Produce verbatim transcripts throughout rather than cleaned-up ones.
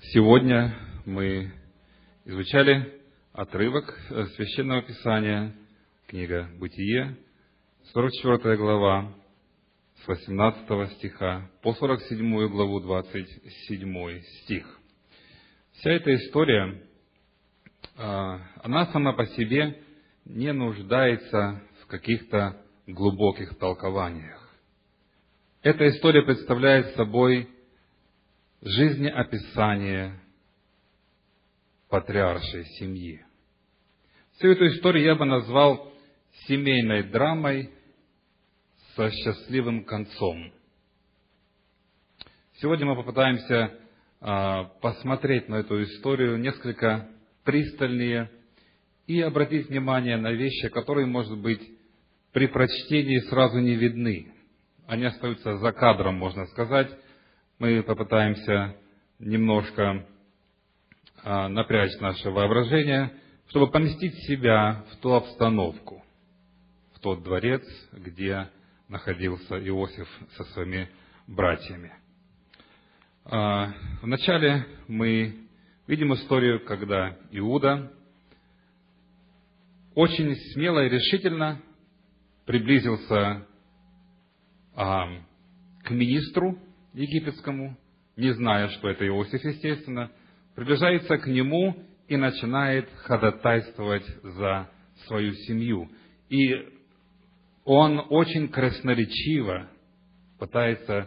Сегодня мы изучали отрывок Священного Писания, книга Бытие, сорок четвёртая глава, с восемнадцатого стиха по сорок седьмую главу, двадцать седьмой стих. Вся эта история, она сама по себе не нуждается в каких-то глубоких толкованиях. Эта история представляет собой жизнеописание патриаршей семьи. Всю эту историю я бы назвал семейной драмой со счастливым концом. Сегодня мы попытаемся а, посмотреть на эту историю несколько пристальнее и обратить внимание на вещи, которые, может быть, при прочтении сразу не видны. Они остаются за кадром, можно сказать. Мы попытаемся немножко а, напрячь наше воображение, чтобы поместить себя в ту обстановку, в тот дворец, где находился Иосиф со своими братьями. А, вначале мы видим историю, когда Иуда очень смело и решительно приблизился а, к министру египетскому, не зная, что это Иосиф, естественно, приближается к нему и начинает ходатайствовать за свою семью. И он очень красноречиво пытается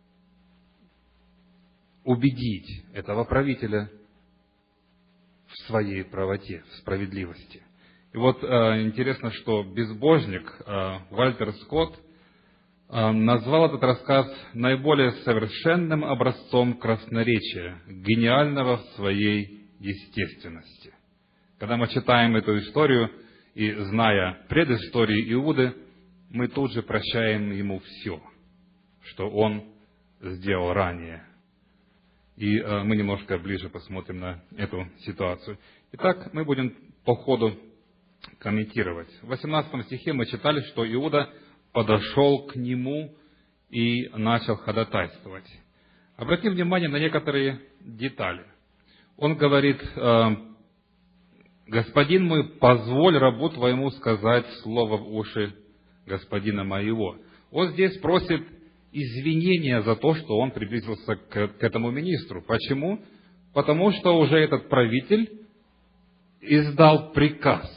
убедить этого правителя в своей правоте, в справедливости. И вот э, интересно, что безбожник э, Вальтер Скотт назвал этот рассказ наиболее совершенным образцом красноречия, гениального в своей естественности. Когда мы читаем эту историю и, зная предысторию Иуды, мы тут же прощаем ему все, что он сделал ранее. И мы немножко ближе посмотрим на эту ситуацию. Итак, мы будем по ходу комментировать. В восемнадцатом стихе мы читали, что Иуда подошел к нему и начал ходатайствовать. Обратим внимание на некоторые детали. Он говорит: «Господин мой, позволь рабу твоему сказать слово в уши господина моего». Он здесь просит извинения за то, что он приблизился к, к этому министру. Почему? Потому что уже этот правитель издал приказ.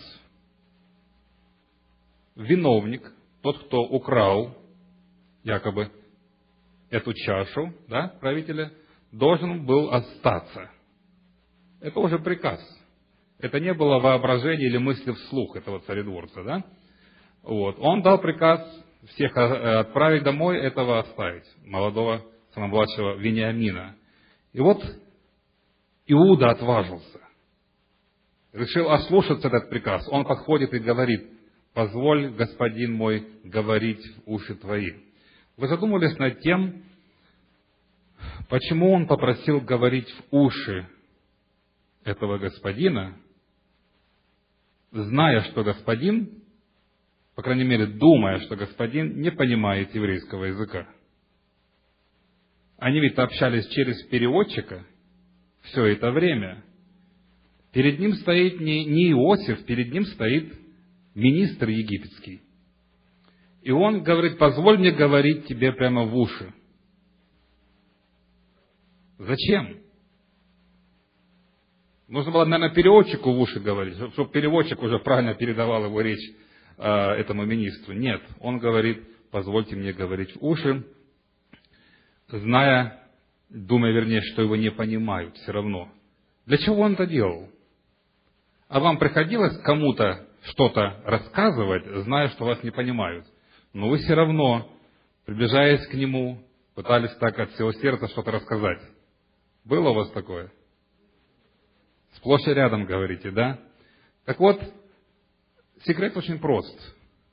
Виновник, тот, кто украл якобы эту чашу, да, правителя, должен был остаться. Это уже приказ. Это не было воображение или мысли вслух этого царедворца, да? Вот. Он дал приказ всех отправить домой, этого оставить, молодого, самого младшего Вениамина. И вот Иуда отважился. Решил ослушаться этот приказ. Он подходит и говорит: «Позволь, господин мой, говорить в уши твои». Вы задумывались над тем, почему он попросил говорить в уши этого господина, зная, что господин, по крайней мере, думая, что господин не понимает еврейского языка? Они ведь общались через переводчика все это время. Перед ним стоит не, не Иосиф, перед ним стоит министр египетский. И он говорит: позволь мне говорить тебе прямо в уши. Зачем? Нужно было, наверное, переводчику в уши говорить, чтобы переводчик уже правильно передавал его речь э, этому министру. Нет, он говорит: позвольте мне говорить в уши, зная, думая, вернее, что его не понимают все равно. Для чего он это делал? А вам приходилось кому-то что-то рассказывать, зная, что вас не понимают? Но вы все равно, приближаясь к нему, пытались так от всего сердца что-то рассказать. Было у вас такое? Сплошь и рядом говорите, да? Так вот, секрет очень прост.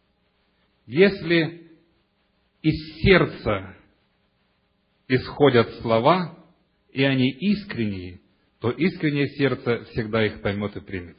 Если из сердца исходят слова, и они искренние, то искреннее сердце всегда их поймет и примет.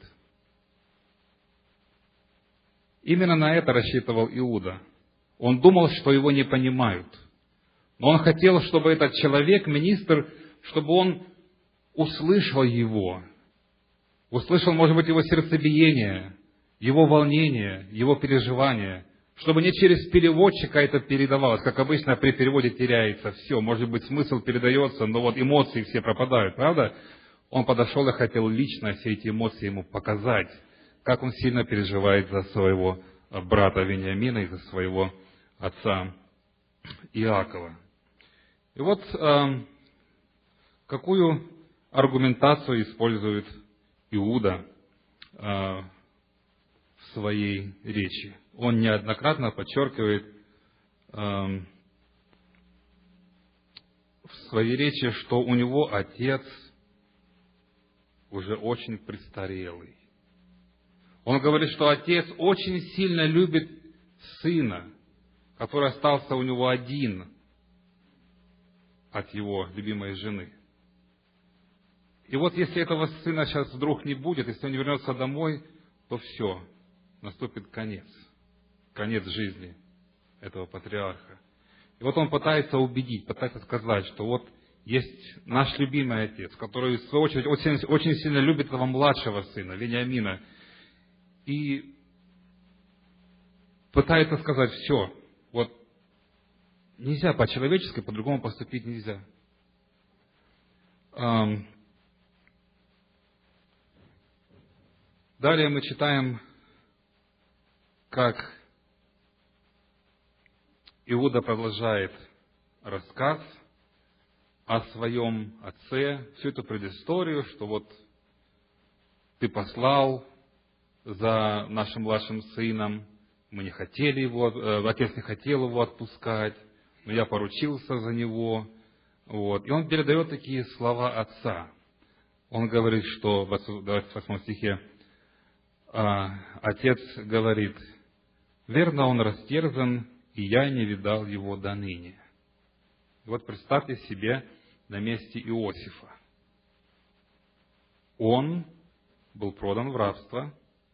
Именно на это рассчитывал Иуда. Он думал, что его не понимают. Но он хотел, чтобы этот человек, министр, чтобы он услышал его, услышал, может быть, его сердцебиение, его волнение, его переживания, чтобы не через переводчика это передавалось, как обычно при переводе теряется все, может быть, смысл передается, но вот эмоции все пропадают, правда? Он подошел и хотел лично все эти эмоции ему показать, как он сильно переживает за своего брата Вениамина и за своего отца Иакова. И вот э, какую аргументацию использует Иуда э, в своей речи. Он неоднократно подчеркивает э, в своей речи, что у него отец уже очень престарелый. Он говорит, что отец очень сильно любит сына, который остался у него один от его любимой жены. И вот если этого сына сейчас вдруг не будет, если он не вернется домой, то все, наступит конец. Конец жизни этого патриарха. И вот он пытается убедить, пытается сказать, что вот есть наш любимый отец, который, в свою очередь, очень, очень сильно любит этого младшего сына, Вениамина. И пытается сказать, все, вот нельзя по-человечески, по-другому поступить нельзя. Далее мы читаем, как Иуда продолжает рассказ о своем отце, всю эту предысторию, что вот ты послал за нашим младшим сыном, мы не хотели его, отец не хотел его отпускать, но я поручился за него. Вот. И он передает такие слова отца. Он говорит, что в двадцать восьмом стихе отец говорит: «Верно, он растерзан, и я не видал его до ныне». И вот представьте себе на месте Иосифа. Он был продан в рабство,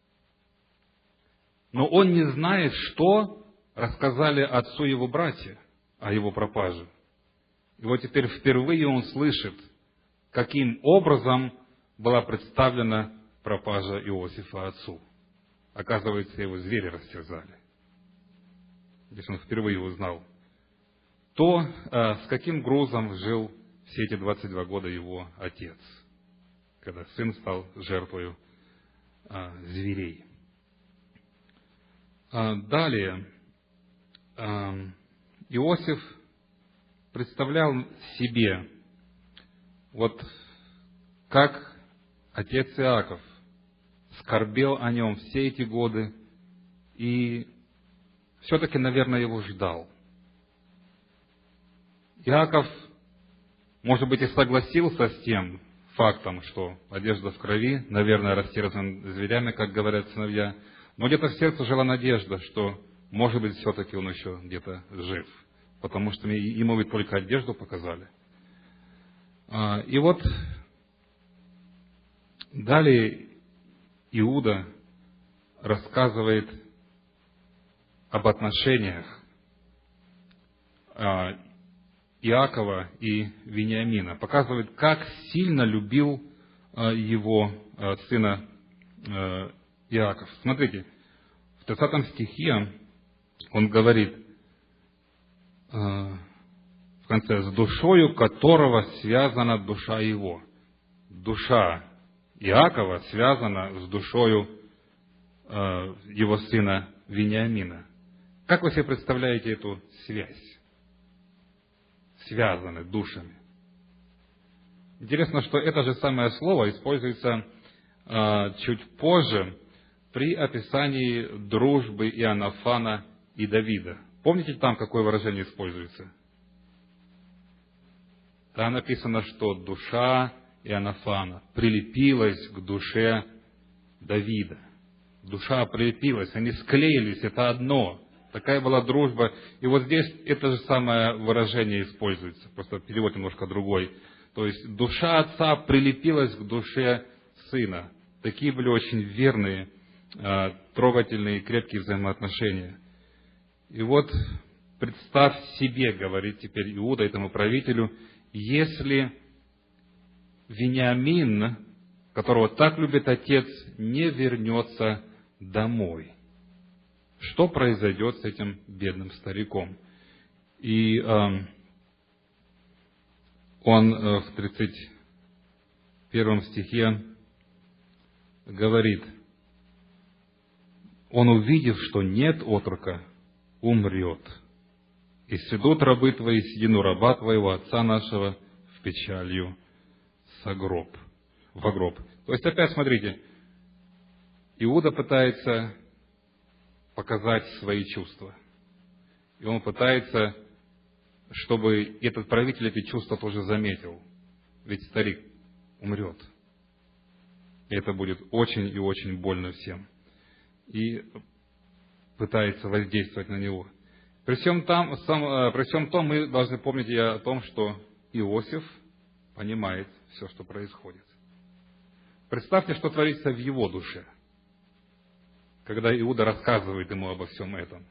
но он не знает, что рассказали отцу его братья о его пропаже. И вот теперь впервые он слышит, каким образом была представлена пропажа Иосифа отцу. Оказывается, его звери растерзали. Если он впервые узнал, то э, с каким грузом жил все эти двадцать два года его отец, когда сын стал жертвою э, зверей. Э, далее, э, Иосиф представлял себе, вот как отец Иаков скорбел о нем все эти годы и все-таки, наверное, его ждал. Иаков, может быть, и согласился с тем фактом, что одежда в крови, наверное, растерзан зверями, как говорят сыновья, но где-то в сердце жила надежда, что, может быть, все-таки он еще где-то жив, потому что ему ведь только одежду показали. И вот далее Иуда рассказывает об отношениях Иакова и Вениамина, показывает, как сильно любил его сына Иаков. Смотрите, в тридцатом стихе он говорит в конце: «С душою которого связана душа его». Душа Иакова связана с душою его сына Вениамина. Как вы себе представляете эту связь? Связаны душами. Интересно, что это же самое слово используется э, чуть позже при описании дружбы Иоаннафана и Давида. Помните, там какое выражение используется? Там написано, что душа Иоаннафана прилепилась к душе Давида. Душа прилепилась, они склеились, это одно. Такая была дружба. И вот здесь это же самое выражение используется, просто перевод немножко другой. То есть душа отца прилепилась к душе сына. Такие были очень верные, трогательные, крепкие взаимоотношения. И вот представь себе, говорит теперь Иуда этому правителю, если Вениамин, которого так любит отец, не вернется домой. Что произойдет с этим бедным стариком? И э, он э, в тридцать первом стихе говорит: он, увидев, что нет отрока, умрет. И сведут рабы твои седину раба твоего, отца нашего, в печалью со гроб, во гроб. То есть, опять смотрите, Иуда пытается показать свои чувства. И он пытается, чтобы этот правитель эти чувства тоже заметил. Ведь старик умрет. И это будет очень и очень больно всем. И пытается воздействовать на него. При всем, там, сам, при всем том, мы должны помнить и о том, что Иосиф понимает все, что происходит. Представьте, что творится в его душе, когда Иуда рассказывает ему обо всем этом.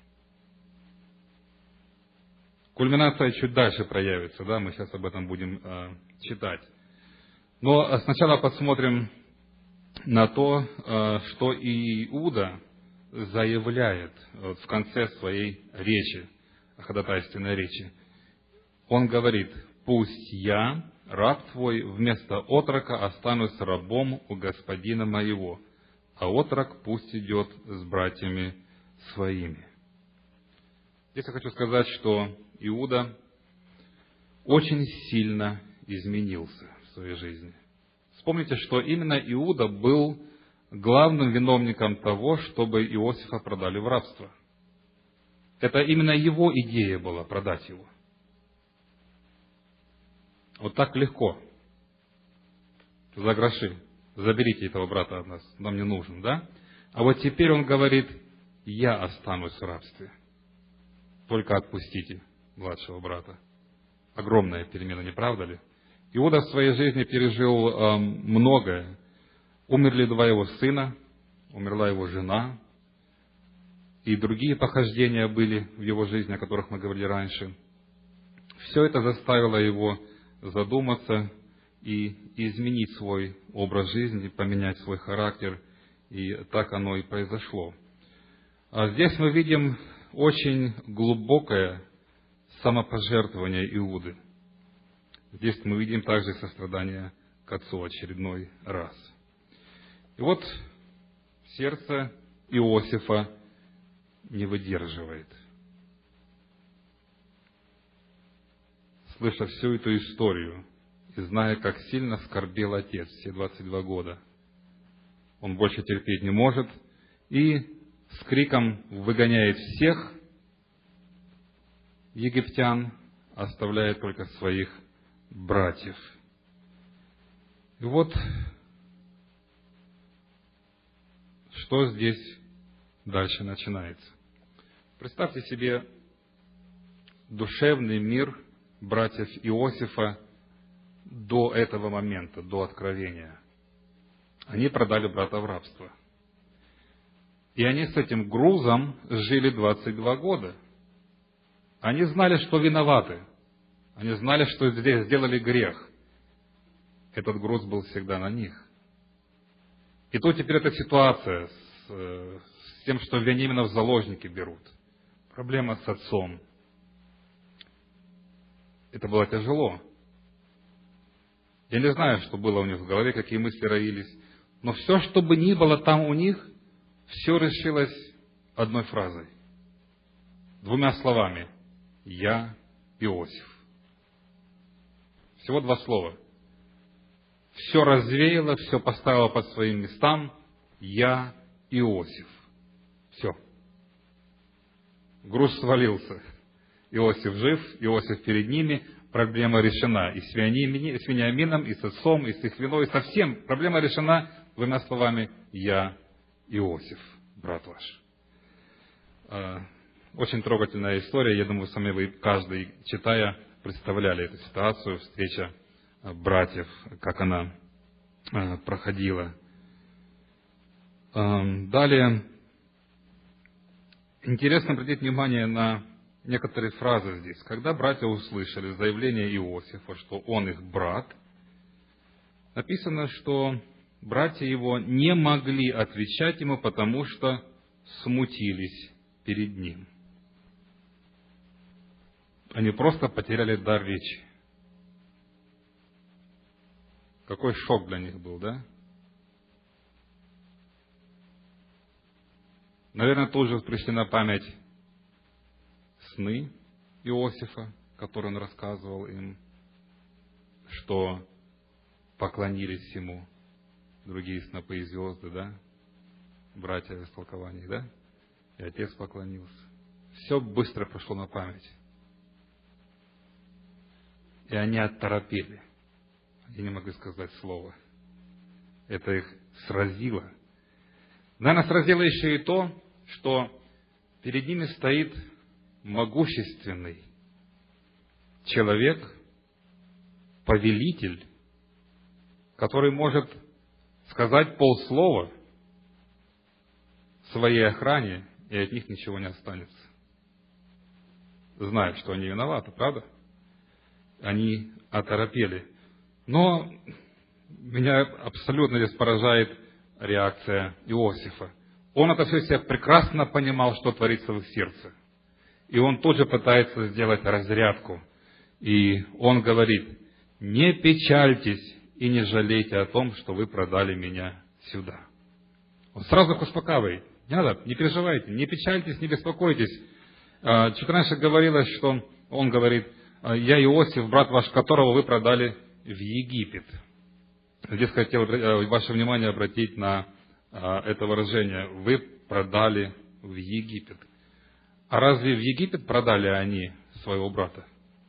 Кульминация чуть дальше проявится, да, мы сейчас об этом будем э, читать. Но сначала посмотрим на то, э, что Иуда заявляет вот, в конце своей речи, ходатайственной речи. Он говорит: «Пусть я, раб твой, вместо отрока останусь рабом у господина моего, а отрок пусть идет с братьями своими». Здесь я хочу сказать, что Иуда очень сильно изменился в своей жизни. Вспомните, что именно Иуда был главным виновником того, чтобы Иосифа продали в рабство. Это именно его идея была продать его. Вот так легко. За гроши. Заберите этого брата от нас, нам не нужен, да? А вот теперь он говорит: я останусь в рабстве. Только отпустите младшего брата. Огромная перемена, не правда ли? Иуда в своей жизни пережил э, многое. Умерли два его сына, умерла его жена, и другие похождения были в его жизни, о которых мы говорили раньше. Все это заставило его задуматься и изменить свой образ жизни, поменять свой характер, и так оно и произошло. А здесь мы видим очень глубокое самопожертвование Иуды. Здесь мы видим также сострадание к отцу очередной раз. И вот сердце Иосифа не выдерживает. Слыша всю эту историю и зная, как сильно скорбел отец все двадцать два года, он больше терпеть не может и с криком выгоняет всех египтян, оставляя только своих братьев. И вот что здесь дальше начинается. Представьте себе душевный мир братьев Иосифа до этого момента, до откровения. Они продали брата в рабство. И они с этим грузом жили двадцать два года. Они знали, что виноваты. Они знали, что здесь сделали грех. Этот груз был всегда на них. И тут теперь эта ситуация с, с тем, что Вениамина в заложники берут. Проблема с отцом. Это было тяжело. Я не знаю, что было у них в голове, какие мысли роились. Но все, что бы ни было там у них, все решилось одной фразой. Двумя словами. Я Иосиф. Всего два слова. Все развеяло, все поставило по своим местам. Я Иосиф. Все. Груз свалился. Иосиф жив, Иосиф перед ними. Проблема решена. И с Вениамином, и с отцом, и с их виной, и со всем. Проблема решена двумя словами. Я Иосиф, брат ваш. Очень трогательная история. Я думаю, сами вы, каждый, читая, представляли эту ситуацию, встреча братьев, как она проходила. Далее, интересно обратить внимание на некоторые фразы здесь. Когда братья услышали заявление Иосифа, что он их брат, написано, что братья его не могли отвечать ему, потому что смутились перед ним. Они просто потеряли дар речи. Какой шок для них был, да? Наверное, тут же пришли на память сны Иосифа, которые он рассказывал им, что поклонились ему другие снопы и звезды, да? Братья в истолкованиях, да? И отец поклонился. Все быстро прошло на память. И они оторопели. Они не могли сказать слова. Это их сразило. Наверное, сразило еще и то, что перед ними стоит могущественный человек, повелитель, который может сказать полслова своей охране, и от них ничего не останется. Знают, что они виноваты, правда? Они оторопели. Но меня абсолютно здесь поражает реакция Иосифа. Он это все себя прекрасно понимал, что творится в их сердце. И он тут же пытается сделать разрядку. И он говорит: не печальтесь и не жалейте о том, что вы продали меня сюда. Он сразу их успокаивает. Не надо, не переживайте, не печальтесь, не беспокойтесь. Чуть раньше говорилось, что он говорит: я Иосиф, брат ваш, которого вы продали в Египет. Здесь хотел ваше внимание обратить на это выражение: вы продали в Египет. А разве в Египет продали они своего брата?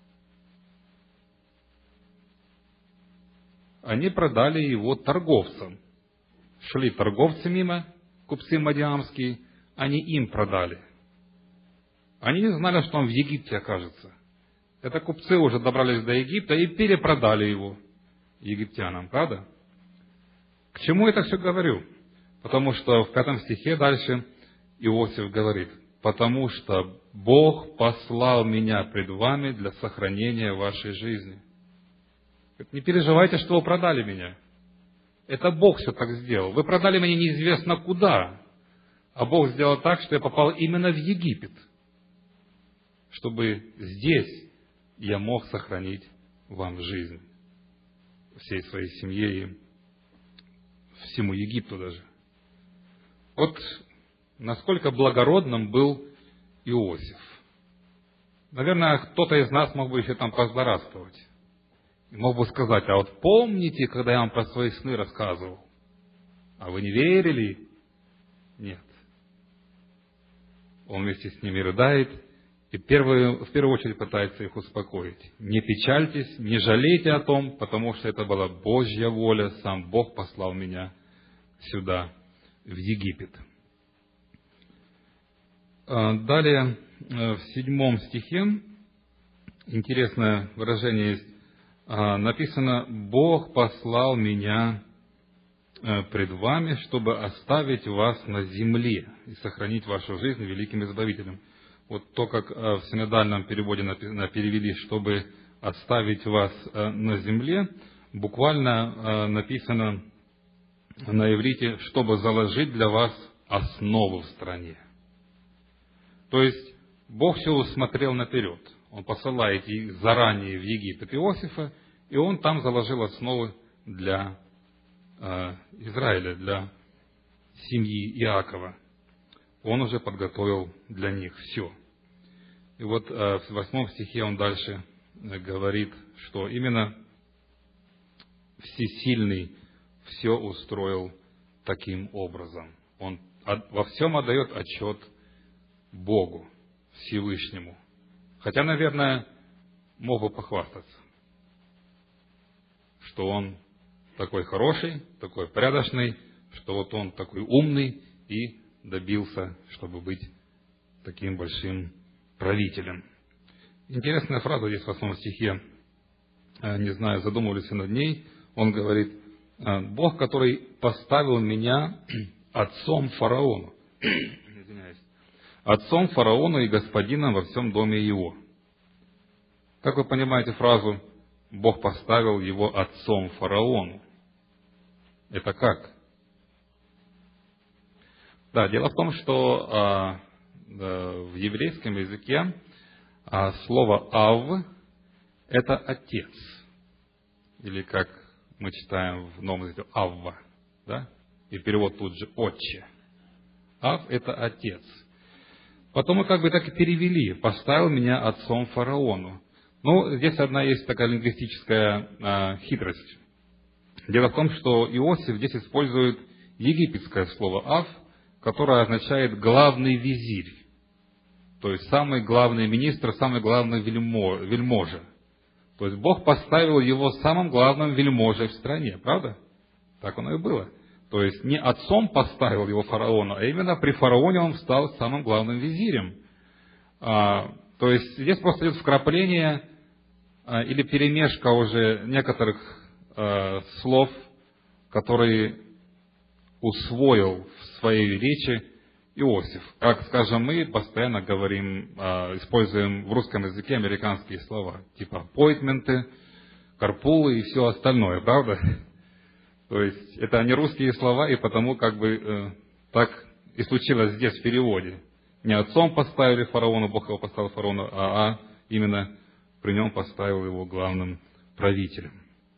Они продали его торговцам. Шли торговцы мимо, купцы мадиамские, они им продали. Они не знали, что он в Египте окажется. Это купцы уже добрались до Египта и перепродали его египтянам, правда? К чему я это все говорю? Потому что в пятом стихе дальше Иосиф говорит: потому что Бог послал меня пред вами для сохранения вашей жизни. Не переживайте, что вы продали меня. Это Бог все так сделал. Вы продали меня неизвестно куда, а Бог сделал так, что я попал именно в Египет, чтобы здесь я мог сохранить вам жизнь, всей своей семье и всему Египту даже. Вот насколько благородным был Иосиф. Наверное, кто-то из нас мог бы еще там позлорадствовать. И мог бы сказать: а вот помните, когда я вам про свои сны рассказывал? А вы не верили? Нет. Он вместе с ними рыдает и первую, в первую очередь пытается их успокоить. Не печальтесь, не жалейте о том, потому что это была Божья воля, сам Бог послал меня сюда, в Египет. Далее, в седьмом стихе, интересное выражение есть, написано: «Бог послал меня пред вами, чтобы оставить вас на земле и сохранить вашу жизнь великим избавителем». Вот то, как в синодальном переводе перевели, чтобы оставить вас на земле, буквально написано на иврите, чтобы заложить для вас основу в стране. То есть Бог все усмотрел наперед. Он посылает заранее в Египет Иосифа, и он там заложил основы для э, Израиля, для семьи Иакова. Он уже подготовил для них все. И вот э, в восьмом стихе он дальше говорит, что именно Всесильный все устроил таким образом. Он во всем отдает отчет Богу, Всевышнему. Хотя, наверное, мог бы похвастаться, что он такой хороший, такой порядочный, что вот он такой умный и добился, чтобы быть таким большим правителем. Интересная фраза здесь в восьмом стихе, не знаю, задумывались над ней. Он говорит: Бог, который поставил меня отцом фараону, извиняюсь, отцом фараону и господином во всем доме его. Как вы понимаете фразу «Бог поставил его отцом фараону»? Это как? Да, дело в том, что а, да, в еврейском языке а, слово «ав» — это «отец». Или как мы читаем в Новом Завете «авва», да? И перевод тут же «отче». «Ав» — это «отец». Потом мы как бы так и перевели: «поставил меня отцом фараону». Ну, здесь одна есть такая лингвистическая а, хитрость. Дело в том, что Иосиф здесь использует египетское слово «ав», которое означает «главный визирь», то есть самый главный министр, самый главный вельможа. То есть Бог поставил его самым главным вельможей в стране, правда? Так оно и было. То есть не отцом поставил его фараону, а именно при фараоне он стал самым главным визирем. А, то есть здесь просто идет вкрапление а, или перемешка уже некоторых а, слов, которые усвоил в своей речи Иосиф. Как, скажем, мы постоянно говорим, а, используем в русском языке американские слова, типа appointment, карпулы и все остальное, правда? То есть это не русские слова, и потому как бы э, так и случилось здесь в переводе. Не отцом поставили фараону, Бог его поставил фараону, а, а именно при нем поставил его главным правителем.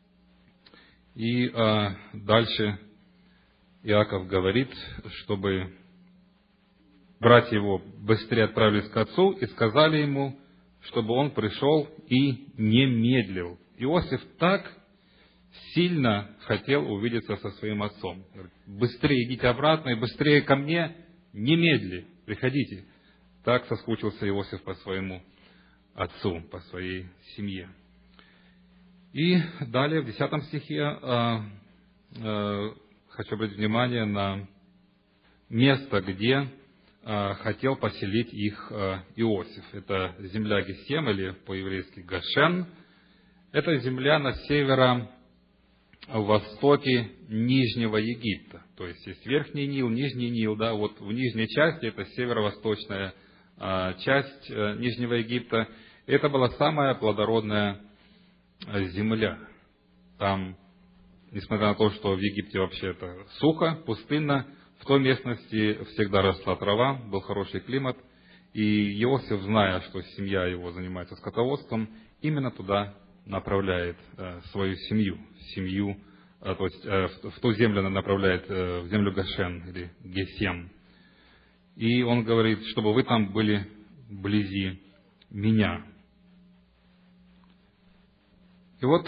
И э, дальше Иаков говорит, чтобы братья его быстрее отправились к отцу и сказали ему, чтобы он пришел и не медлил. Иосиф так сильно хотел увидеться со своим отцом. Говорит: быстрее идите обратно и быстрее ко мне, немедли, приходите. Так соскучился Иосиф по своему отцу, по своей семье. И далее в десятом стихе э, э, хочу обратить внимание на место, где э, хотел поселить их э, Иосиф. Это земля Гесем, или по-еврейски Гошен. Это земля на северо востоке Нижнего Египта. То есть есть Верхний Нил, Нижний Нил, да, вот в нижней части, это северо-восточная а, часть а, Нижнего Египта. Это была самая плодородная а, земля. Там, несмотря на то, что в Египте вообще это сухо, пустынно, в той местности всегда росла трава, был хороший климат. И Иосиф, зная, что семья его занимается скотоводством, именно туда направляет э, свою семью, семью, э, то есть э, в, в ту землю она направляет, э, в землю Гошен или Гесем. И он говорит, чтобы вы там были вблизи меня. И вот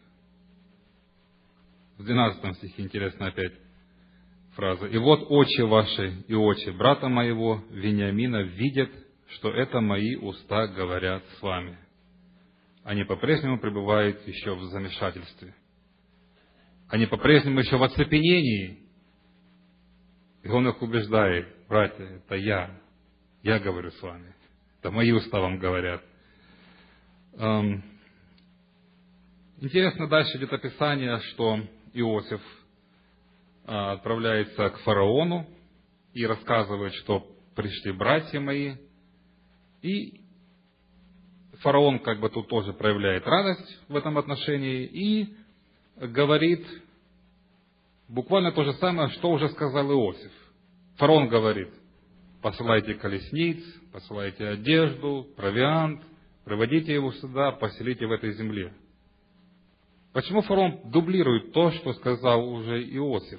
в двенадцатом стихе интересная опять фраза. «И вот очи ваши и очи брата моего Вениамина видят, что это мои уста говорят с вами». Они по-прежнему пребывают еще в замешательстве. Они по-прежнему еще в оцепенении. И он их убеждает: братья, это я. Я говорю с вами. Это мои уста вам говорят. Эм, Интересно, дальше идет описание, что Иосиф э, отправляется к фараону и рассказывает, что пришли братья мои. И фараон как бы тут тоже проявляет радость в этом отношении и говорит буквально то же самое, что уже сказал Иосиф. Фараон говорит: посылайте колесниц, посылайте одежду, провиант, приводите его сюда, поселите в этой земле. Почему фараон дублирует то, что сказал уже Иосиф?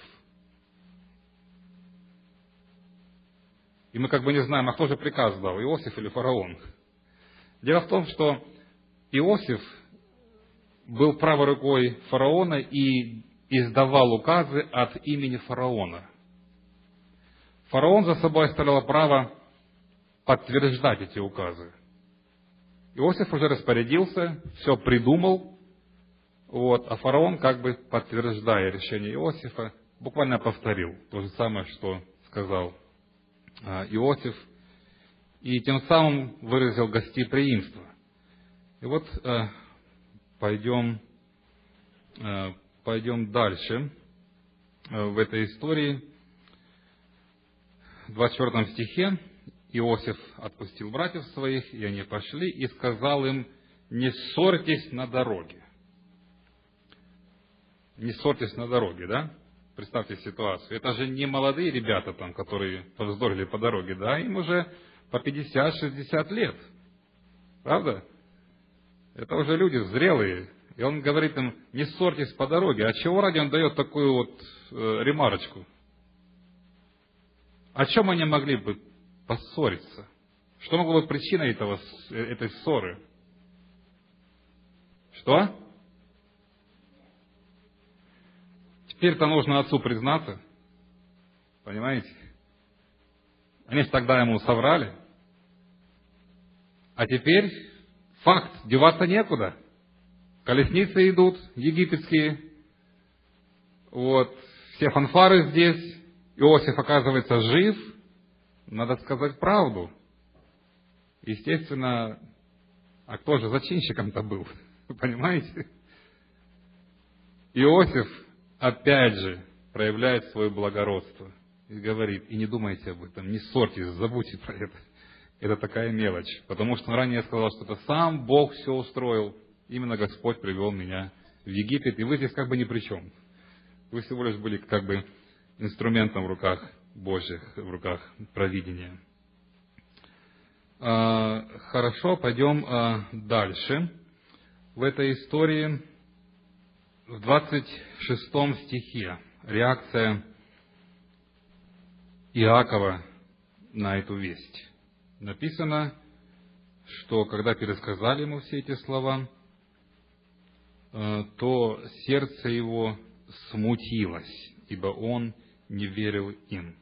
И мы как бы не знаем, а кто же приказ дал, Иосиф или фараон? Дело в том, что Иосиф был правой рукой фараона и издавал указы от имени фараона. Фараон за собой оставлял право подтверждать эти указы. Иосиф уже распорядился, все придумал, вот, а фараон, как бы подтверждая решение Иосифа, буквально повторил то же самое, что сказал Иосиф, и тем самым выразил гостеприимство. И вот э, пойдем, э, пойдем дальше э, в этой истории. В двадцать четвёртом стихе Иосиф отпустил братьев своих, и они пошли, и сказал им: не ссорьтесь на дороге. Не ссорьтесь на дороге, да? Представьте ситуацию. Это же не молодые ребята, там, которые повздорили по дороге, да, им уже по пятьдесят-шестьдесят лет. Правда? Это уже люди зрелые. И он говорит им, не ссорьтесь по дороге. А чего ради он дает такую вот э, ремарочку? О чем они могли бы поссориться? Что могло быть причиной этого, этой ссоры? Что? Теперь-то нужно отцу признаться. Понимаете? Они же тогда ему соврали. А теперь факт, деваться некуда. Колесницы идут, египетские. Вот, все фанфары здесь. Иосиф, оказывается, жив. Надо сказать правду. Естественно, а кто же зачинщиком-то был? Вы понимаете? Иосиф, опять же, проявляет свое благородство. И говорит, и не думайте об этом, не ссорьтесь, забудьте про это. Это такая мелочь. Потому что ранее я сказал, что это сам Бог все устроил. Именно Господь привел меня в Египет. И вы здесь как бы ни при чем. Вы всего лишь были как бы инструментом в руках Божьих, в руках провидения. Хорошо, пойдем дальше. В этой истории, в двадцать шестом стихе, реакция Иакова на эту весть. Написано, что когда пересказали ему все эти слова, то сердце его смутилось, ибо он не верил им.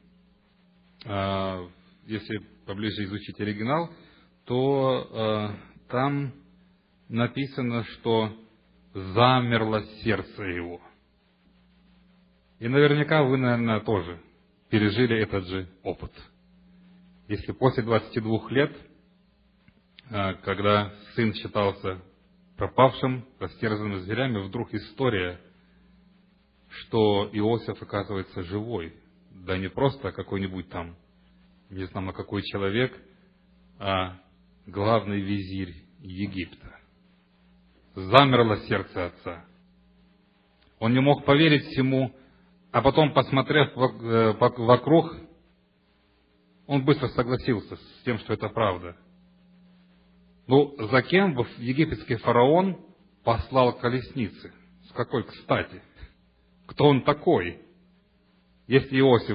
Если поближе изучить оригинал, то там написано, что замерло сердце его. И наверняка вы, наверное, тоже пережили этот же опыт. Если после двадцати двух лет, когда сын считался пропавшим, растерзанным зверями, вдруг история, что Иосиф оказывается живой, да не просто какой-нибудь там, не знаю, а какой человек, а главный визирь Египта. Замерло сердце отца. Он не мог поверить всему, а потом, посмотрев вокруг, он быстро согласился с тем, что это правда. Ну, за кем египетский фараон послал колесницы? С какой кстати? Кто он такой? Если Иосиф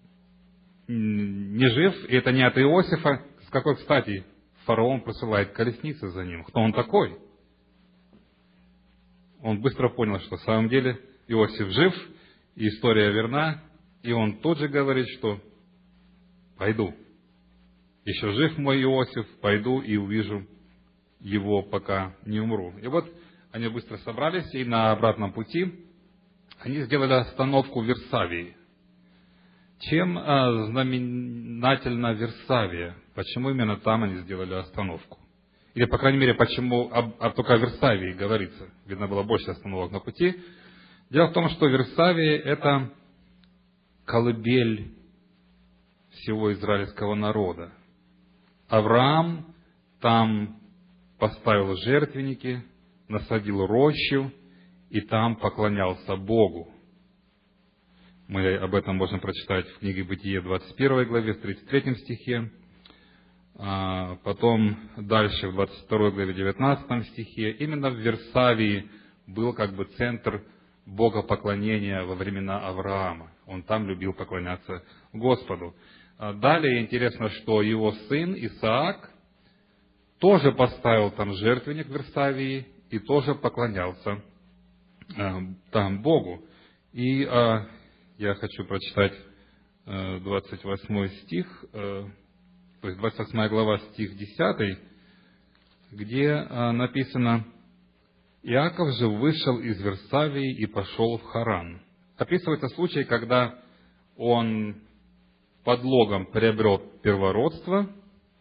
не жив, и это не от Иосифа, с какой кстати фараон посылает колесницы за ним? Кто он такой? Он быстро понял, что в самом деле Иосиф жив, и история верна, и он тут же говорит, что пойду. Еще жив мой Иосиф, пойду и увижу его, пока не умру. И вот они быстро собрались, и на обратном пути они сделали остановку в Вирсавии. Чем а, знаменательна Вирсавия? Почему именно там они сделали остановку? Или, по крайней мере, почему об, об только о Вирсавии говорится? Видно, было больше остановок на пути. Дело в том, что Вирсавия – это колыбель всего израильского народа. Авраам там поставил жертвенники, насадил рощу, и там поклонялся Богу. Мы об этом можем прочитать в книге Бытие, двадцать первой главе, в тридцать третьем стихе. А потом дальше в двадцать второй главе, девятнадцатом стихе. Именно в Вирсавии был как бы центр богопоклонения во времена Авраама. Он там любил поклоняться Господу. Далее интересно, что его сын Исаак тоже поставил там жертвенник в Вирсавии и тоже поклонялся э, там Богу. И э, я хочу прочитать э, двадцать восьмой стих, э, то есть двадцать восьмая глава, стих десятый, где э, написано: «Иаков же вышел из Вирсавии и пошел в Харан». Описывается случай, когда он подлогом приобрел первородство,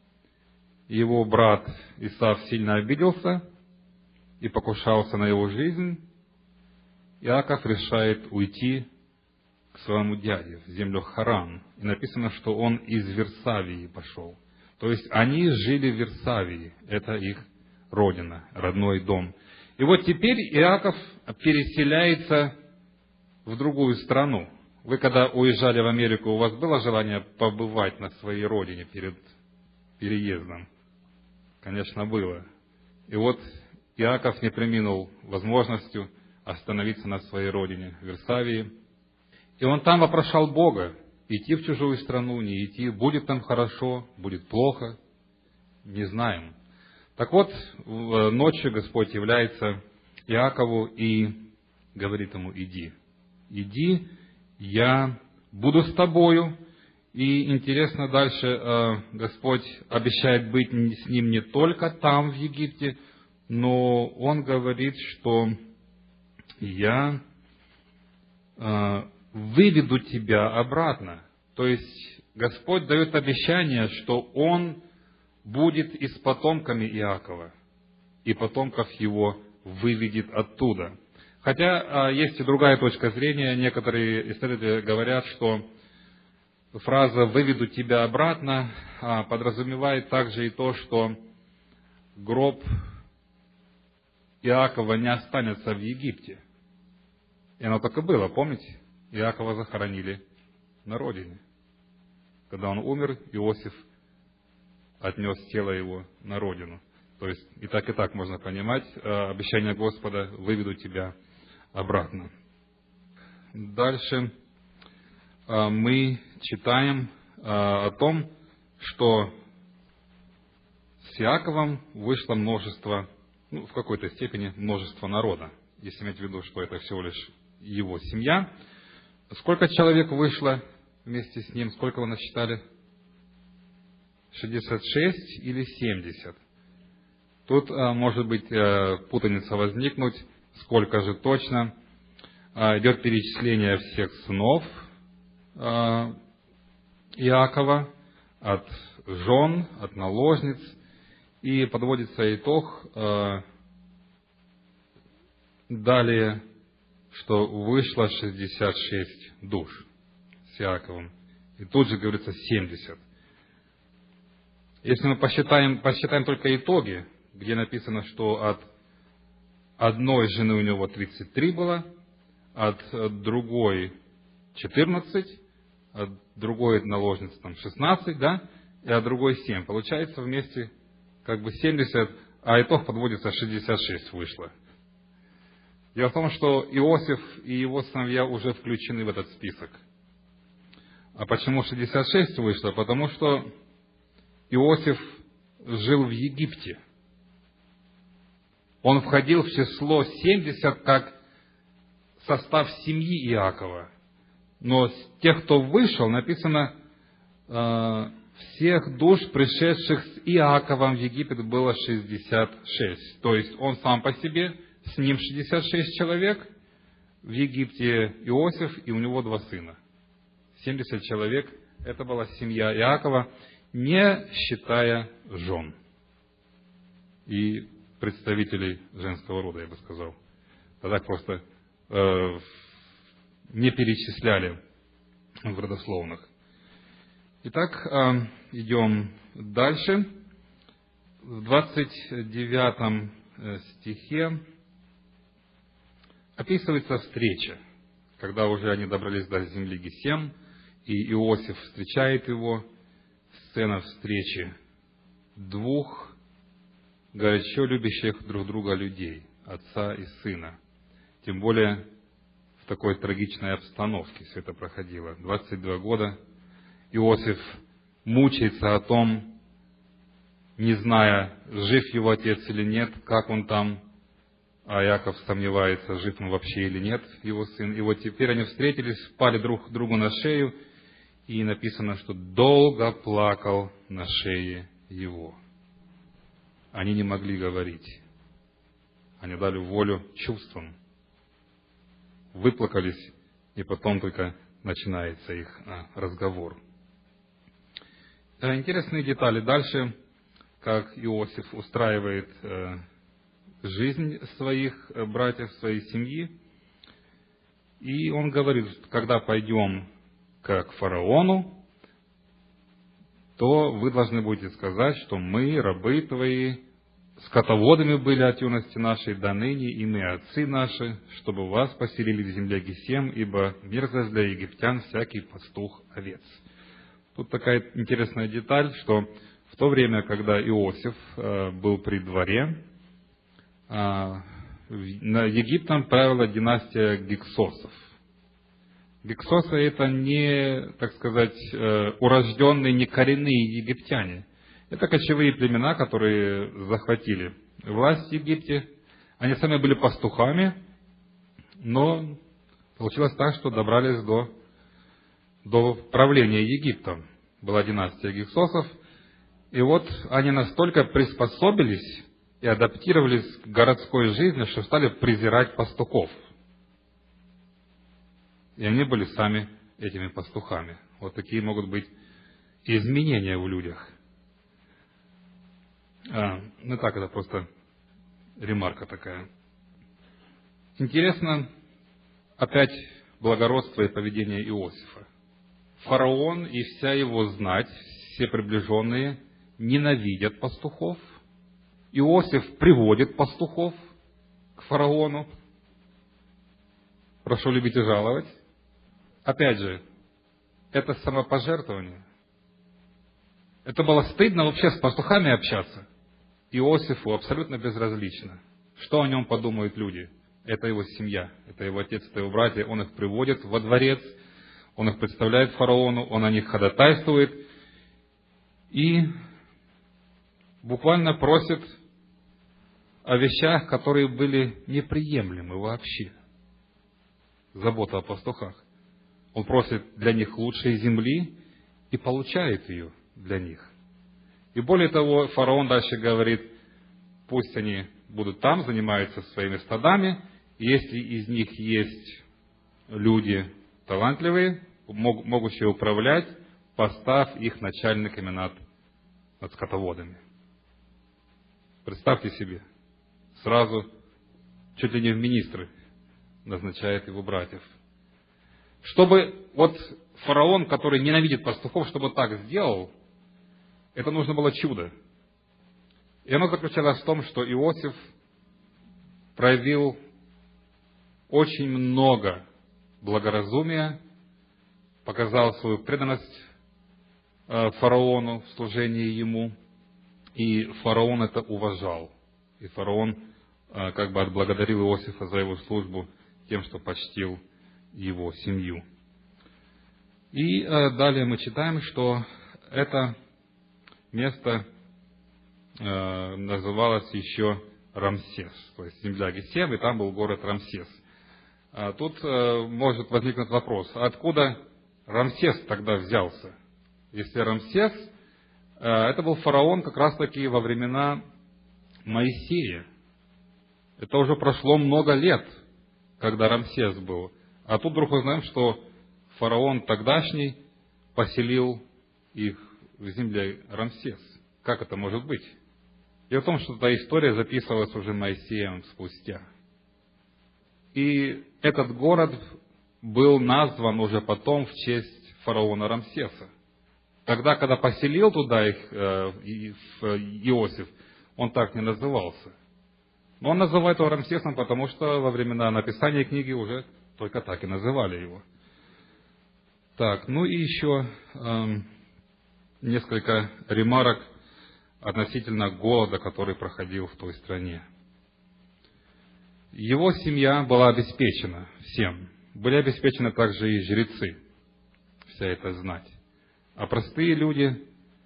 его брат Исав сильно обиделся и покушался на его жизнь. Иаков решает уйти к своему дяде в землю Харан. И написано, что он из Вирсавии пошел. То есть они жили в Вирсавии. Это их родина, родной дом. И вот теперь Иаков переселяется в другую страну. Вы когда уезжали в Америку, у вас было желание побывать на своей родине перед переездом? Конечно, было. И вот Иаков не преминул возможностью остановиться на своей родине, в Вирсавии. И он там вопрошал Бога, идти в чужую страну, не идти, будет там хорошо, будет плохо, не знаем. Так вот, ночью Господь является Иакову и говорит ему: иди, иди, я буду с тобою. И интересно, дальше Господь обещает быть с ним не только там, в Египте, но Он говорит, что я выведу тебя обратно. То есть Господь дает обещание, что Он будет и с потомками Иакова, и потомков его выведет оттуда. Хотя есть и другая точка зрения. Некоторые исследователи говорят, что фраза «выведу тебя обратно» подразумевает также и то, что гроб Иакова не останется в Египте. И оно так и было, помните? Иакова захоронили на родине. Когда он умер, Иосиф отнес тело его на родину. То есть и так, и так можно понимать обещание Господа: «выведу тебя обратно». Дальше мы читаем о том, что с Иаковом вышло множество, ну, в какой-то степени множество народа, если иметь в виду, что это всего лишь его семья. Сколько человек вышло вместе с ним? Сколько вы насчитали? шестьдесят шесть или семьдесят? Тут может быть путаница возникнуть. Сколько же точно? Идет перечисление всех сынов Иакова, от жен, от наложниц, и подводится итог далее, что вышло шестьдесят шесть душ с Иаковом. И тут же говорится семьдесят. Если мы посчитаем, посчитаем только итоги, где написано, что от одной жены у него тридцать три было, от другой четырнадцать, от другой наложницы там шестнадцать, да, и от другой семь. Получается вместе как бы семьдесят, а итог подводится шестьдесят шесть вышло. Дело в том, что Иосиф и его сыновья уже включены в этот список. А почему шестьдесят шесть вышло? Потому что Иосиф жил в Египте. Он входил в число семьдесят как состав семьи Иакова. Но с тех, кто вышел, написано, э, всех душ, пришедших с Иаковом в Египет, было шестьдесят шесть. То есть он сам по себе, с ним шестьдесят шесть человек, в Египте Иосиф, и у него два сына. семьдесят человек, это была семья Иакова, не считая жен и представителей женского рода, я бы сказал. Тогда просто э, не перечисляли в родословных. Итак, э, идем дальше. В двадцать девятом стихе описывается встреча, когда уже они добрались до земли Гесем, и Иосиф встречает его. Сцена встречи двух горячо любящих друг друга людей, отца и сына. Тем более в такой трагичной обстановке все это проходило. двадцать два года Иосиф мучается о том, не зная, жив его отец или нет, как он там, а Иаков сомневается, жив он вообще или нет, его сын. И вот теперь они встретились, впали друг другу на шею, и написано, что долго плакал на шее его. Они не могли говорить. Они дали волю чувствам. Выплакались, и потом только начинается их разговор. Интересные детали. Дальше, как Иосиф устраивает жизнь своих братьев, своей семьи. И он говорит, когда пойдем к фараону, то вы должны будете сказать, что мы, рабы твои, скотоводами были от юности нашей до ныне, и мы, отцы наши, чтобы вас поселили в земле Гесем, ибо мерзость для египтян всякий пастух овец». Тут такая интересная деталь, что в то время, когда Иосиф был при дворе, над Египтом правила династия Гиксосов. Гиксосы — это не, так сказать, урожденные, не коренные египтяне. Это кочевые племена, которые захватили власть в Египте. Они сами были пастухами, но получилось так, что добрались до, до правления Египтом. Была династия Гиксосов. И вот они настолько приспособились и адаптировались к городской жизни, что стали презирать пастухов. И они были сами этими пастухами. Вот такие могут быть изменения в людях. А, ну так, это просто ремарка такая. Интересно, опять благородство и поведение Иосифа. Фараон и вся его знать, все приближенные, ненавидят пастухов. Иосиф приводит пастухов к фараону. Прошу любить и жаловать. Опять же, это самопожертвование. Это было стыдно вообще с пастухами общаться. Иосифу абсолютно безразлично. Что о нем подумают люди? Это его семья, это его отец, это его братья. Он их приводит во дворец, он их представляет фараону, он о них ходатайствует и буквально просит о вещах, которые были неприемлемы вообще. Забота о пастухах. Он просит для них лучшей земли и получает ее для них. И более того, фараон дальше говорит, пусть они будут там, занимаются своими стадами, и если из них есть люди талантливые, могущие управлять, поставь их начальниками над, над скотоводами. Представьте себе, сразу чуть ли не в министры назначает его братьев. Чтобы вот фараон, который ненавидит пастухов, чтобы так сделал, это нужно было чудо. И оно заключалось в том, что Иосиф проявил очень много благоразумия, показал свою преданность фараону в служении ему, и фараон это уважал. И фараон как бы отблагодарил Иосифа за его службу тем, что почтил его семью. И далее мы читаем, что это место называлось еще Рамсес, то есть земля Гесем, и там был город Рамсес. Тут может возникнуть вопрос, а откуда Рамсес тогда взялся? Если Рамсес, это был фараон как раз таки во времена Моисея. Это уже прошло много лет, когда Рамсес был. А тут вдруг узнаем, что фараон тогдашний поселил их в земле Рамсес. Как это может быть? Дело в том, что эта история записывалась уже Моисеем спустя. И этот город был назван уже потом в честь фараона Рамсеса. Тогда, когда поселил туда их э, Иосиф, он так не назывался. Но он называет его Рамсесом, потому что во времена написания книги уже только так и называли его. Так, ну и еще э, несколько ремарок относительно голода, который проходил в той стране. Его семья была обеспечена всем. Были обеспечены также и жрецы, вся эта знать. А простые люди,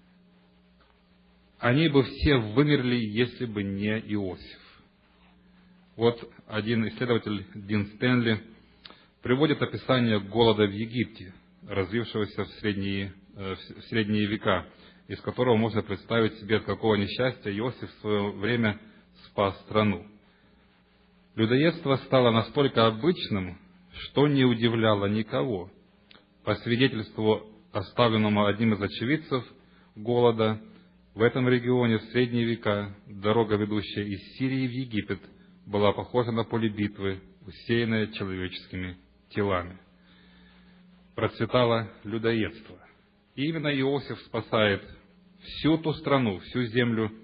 они бы все вымерли, если бы не Иосиф. Вот один исследователь, Дин Стэнли, приводит описание голода в Египте, развившегося в средние, в средние века, из которого можно представить себе, от какого несчастья Иосиф в свое время спас страну. Людоедство стало настолько обычным, что не удивляло никого. По свидетельству, оставленному одним из очевидцев голода, в этом регионе в средние века дорога, ведущая из Сирии в Египет, была похожа на поле битвы, усеянное человеческими телами. Процветало людоедство. И именно Иосиф спасает всю ту страну, всю землю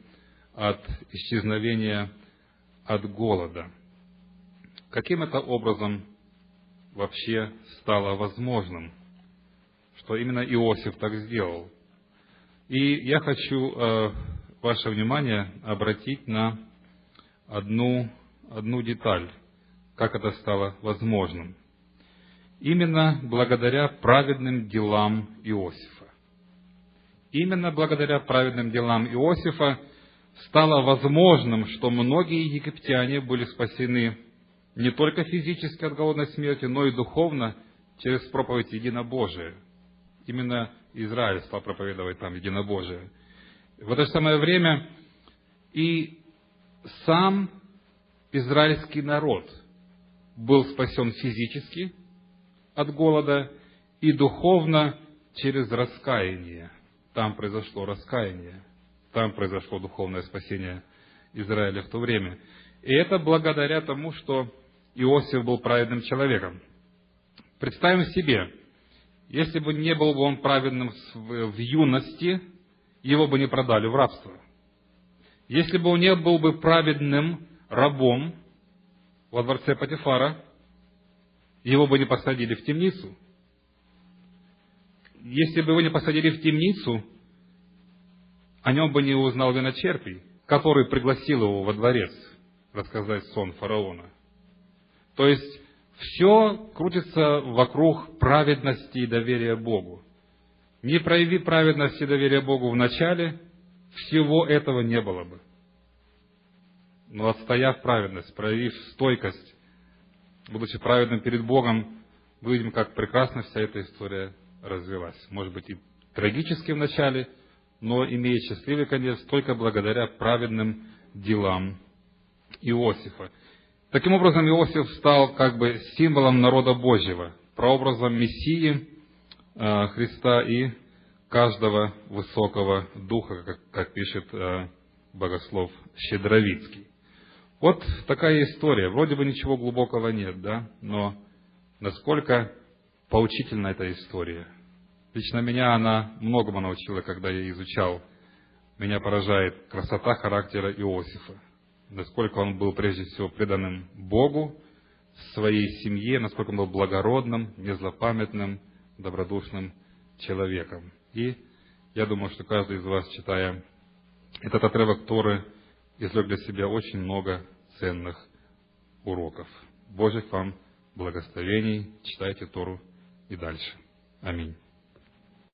от исчезновения, от голода. Каким это образом вообще стало возможным, что именно Иосиф так сделал? И я хочу э, ваше внимание обратить на одну, одну деталь, как это стало возможным. Именно благодаря праведным делам Иосифа. Именно благодаря праведным делам Иосифа стало возможным, что многие египтяне были спасены не только физически от голодной смерти, но и духовно через проповедь единобожия. Именно Израиль стал проповедовать там единобожие. В это же самое время и сам израильский народ был спасен физически от голода и духовно через раскаяние. Там произошло раскаяние, там произошло духовное спасение Израиля в то время. И это благодаря тому, что Иосиф был праведным человеком. Представим себе, если бы не был бы он праведным в юности, его бы не продали в рабство. Если бы он не был бы праведным рабом во дворце Потифара, его бы не посадили в темницу. Если бы его не посадили в темницу, о нем бы не узнал виночерпий, который пригласил его во дворец рассказать сон фараона. То есть, все крутится вокруг праведности и доверия Богу. Не прояви праведности и доверия Богу в начале, всего этого не было бы. Но отстояв праведность, проявив стойкость, будучи праведным перед Богом, мы видим, как прекрасно вся эта история развилась. Может быть, и трагически в начале, но имеет счастливый конец только благодаря праведным делам Иосифа. Таким образом, Иосиф стал как бы символом народа Божьего, прообразом Мессии э, Христа и каждого высокого духа, как, как пишет э, богослов Щедровицкий. Вот такая история. Вроде бы ничего глубокого нет, да? Но насколько поучительна эта история. Лично меня она многому научила, когда я изучал. Меня поражает красота характера Иосифа. Насколько он был прежде всего преданным Богу, своей семье, насколько он был благородным, незлопамятным, добродушным человеком. И я думаю, что каждый из вас, читая этот отрывок Торы, извлек для себя очень много ценных уроков. Божьих вам благословений. Читайте Тору и дальше. Аминь.